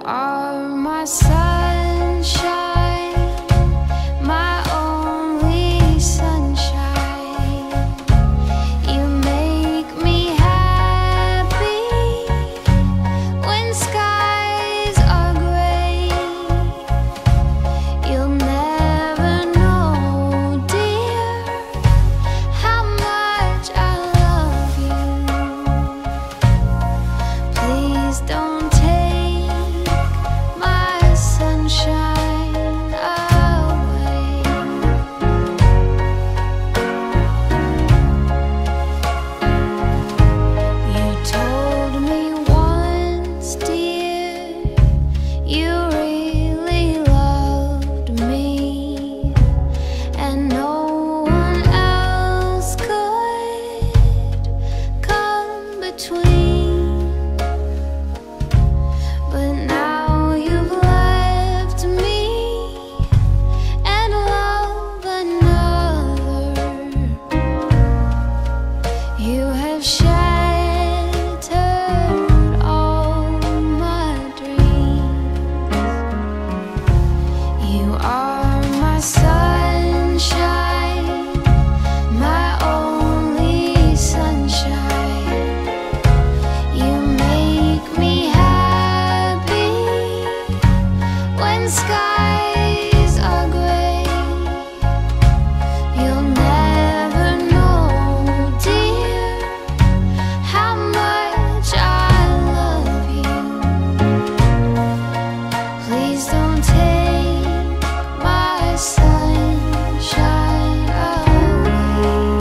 are my sunshine, my only sunshine. You make me happy when skies are gray. You'll never know, dear, how much I love you. Please don't skies are gray. You'll never know, dear, how much I love you. Please don't take my sunshine away.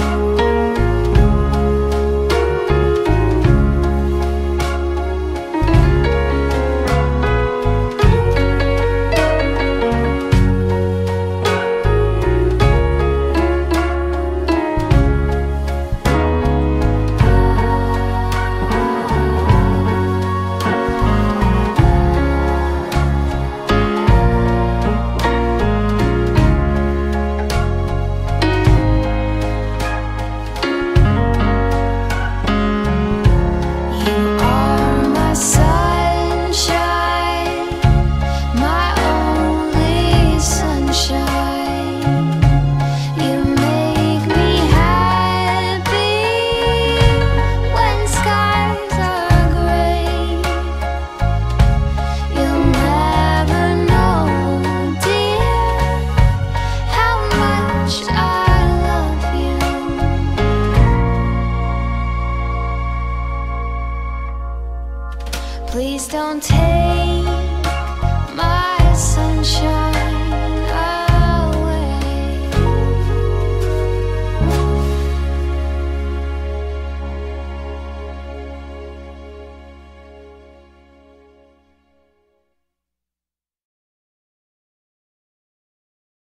Please don't take my sunshine.